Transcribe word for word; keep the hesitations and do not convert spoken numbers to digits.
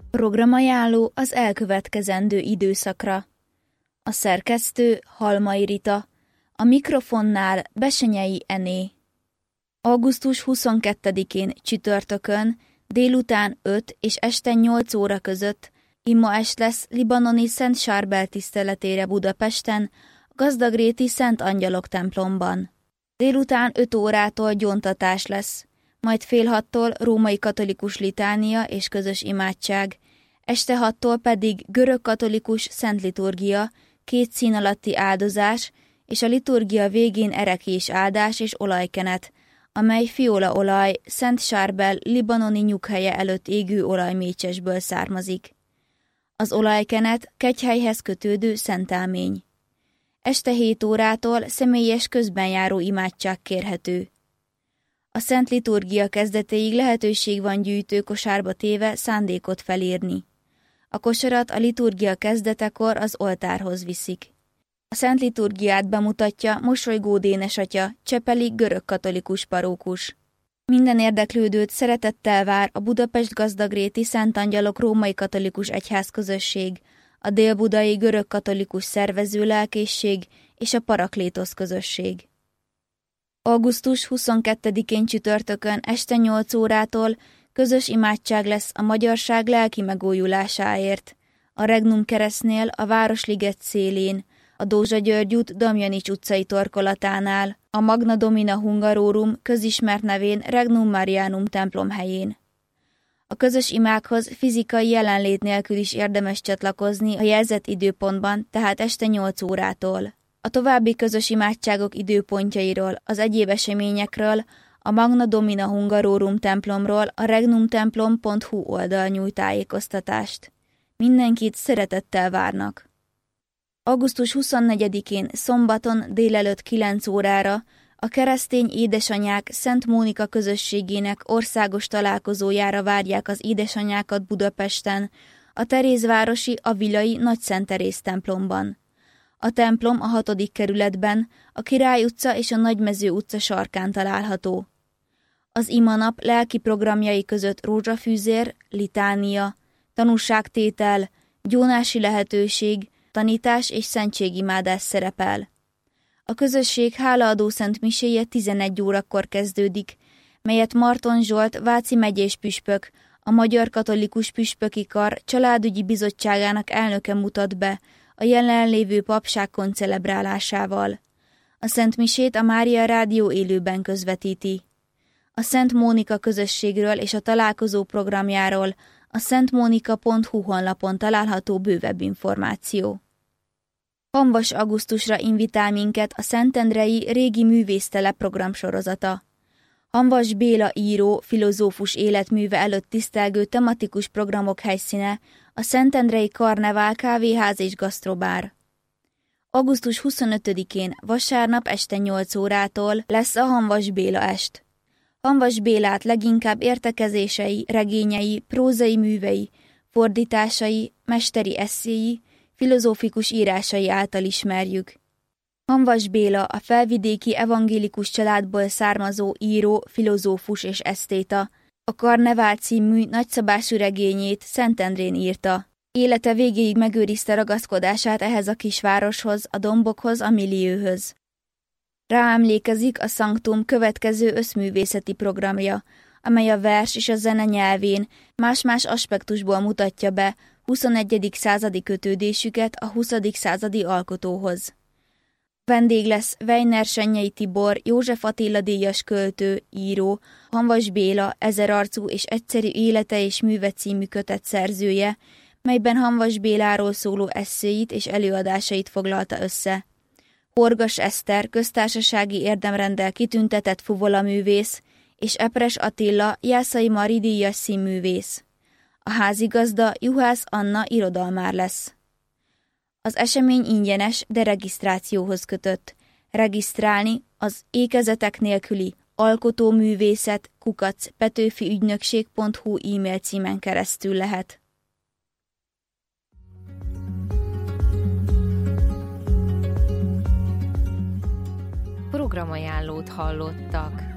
Programajánló az elkövetkezendő időszakra. A szerkesztő Halmai Rita, a mikrofonnál Besenyei Ené. augusztus huszonkettedikén csütörtökön délután öt és este nyolc óra között imaest lesz libanoni Szent Sárbel tiszteletére Budapesten, a Gazdagréti Szent Angyalok templomban. Délután öt órától gyóntatás lesz, majd fél hattól római katolikus litánia és közös imádság, este hattól pedig görög-katolikus szent liturgia, két szín alatti áldozás és a liturgia végén erekés áldás és olajkenet, amely fiolaolaj Szent Sárbel libanoni nyughelye előtt égő olajmécsesből származik. Az olajkenet kegyhelyhez kötődő szentelmény. Este hét órától személyes közbenjáró imádság kérhető. A szent liturgia kezdetéig lehetőség van gyűjtőkosárba téve szándékot felírni. A kosarat a liturgia kezdetekor az oltárhoz viszik. A szent liturgiát bemutatja Mosolygó Dénesatya, csepeli görög-katolikus parókus. Minden érdeklődőt szeretettel vár a Budapest Gazdagréti Szent Angyalok római katolikus egyházközösség, a dél-budai görög-katolikus szervező lelkészség és a Paraklétosz közösség. augusztus huszonkettedikén csütörtökön este nyolc órától közös imádság lesz a magyarság lelki megújulásáért. A Regnum keresztnél a Városliget szélén, a Dózsa György út Damjanics utcai torkolatánál, a Magna Domina Hungarorum közismert nevén Regnum Marianum templom helyén. A közös imákhoz fizikai jelenlét nélkül is érdemes csatlakozni a jelzett időpontban, tehát este nyolc órától. A további közös imádságok időpontjairól, az egyéb eseményekről a Magna Domina Hungarorum templomról a regnumtemplom pont hu oldal nyújt tájékoztatást. Mindenkit szeretettel várnak. augusztus huszonnegyedikén szombaton délelőtt kilenc órára a keresztény édesanyák Szent Mónika közösségének országos találkozójára várják az édesanyákat Budapesten, a Terézvárosi Avilai Nagy Szent Teréz templomban. A templom a hatodik kerületben, a Király utca és a Nagymező utca sarkán található. Az imanap lelki programjai között rózsafűzér, litánia, tanúságtétel, gyónási lehetőség, tanítás és szentségimádás szerepel. A közösség hálaadó szent miséje tizenegy órakor kezdődik, melyet Marton Zsolt váci megyés püspök, a Magyar Katolikus Püspöki Kar családügyi bizottságának elnöke mutat be a jelenlévő papság koncelebrálásával. A Szent Misét a Mária Rádió élőben közvetíti. A Szent Mónika közösségről és a találkozó programjáról a szentmonika pont hu honlapon található bővebb információ. Hamvas augusztusra invitál minket a Szentendrei Régi Művésztelep programsorozata. Hamvas Béla író, filozófus életműve előtt tisztelgő tematikus programok helyszíne a Szentendrei Karnevál kávéház és gasztrobár. augusztus huszonötödikén vasárnap este nyolc órától lesz a Hamvas Béla est. Hamvas Bélát leginkább értekezései, regényei, prózai művei, fordításai, mesteri esszéi, filozófikus írásai által ismerjük. Hamvas Béla a felvidéki evangélikus családból származó író, filozófus és esztéta. A Karnevál című nagyszabású regényét Szentendrén írta. Élete végéig megőrizte ragaszkodását ehhez a kisvároshoz, a dombokhoz, a millióhöz. Ráemlékezik a Sanctum következő összművészeti programja, amely a vers és a zene nyelvén más-más aspektusból mutatja be huszonegyedik századi kötődésüket a huszadik századi alkotóhoz. Vendég lesz Weiner Sennyei Tibor, József Attila díjas költő, író, Hamvas Béla ezerarcú és egyszerű élete és műve című kötet szerzője, melyben Hamvas Béláról szóló esszéit és előadásait foglalta össze. Horgas Eszter köztársasági érdemrenddel kitüntetett fuvolaművész, és Epres Attila Jászai Mari díjas színművész. A házigazda Juhász Anna irodalmár lesz. Az esemény ingyenes, de regisztrációhoz kötött. Regisztrálni az ékezetek nélküli alkotóművészet kukac petőfiügynökség pont hu e-mail címen keresztül lehet. Programajánlót hallottak.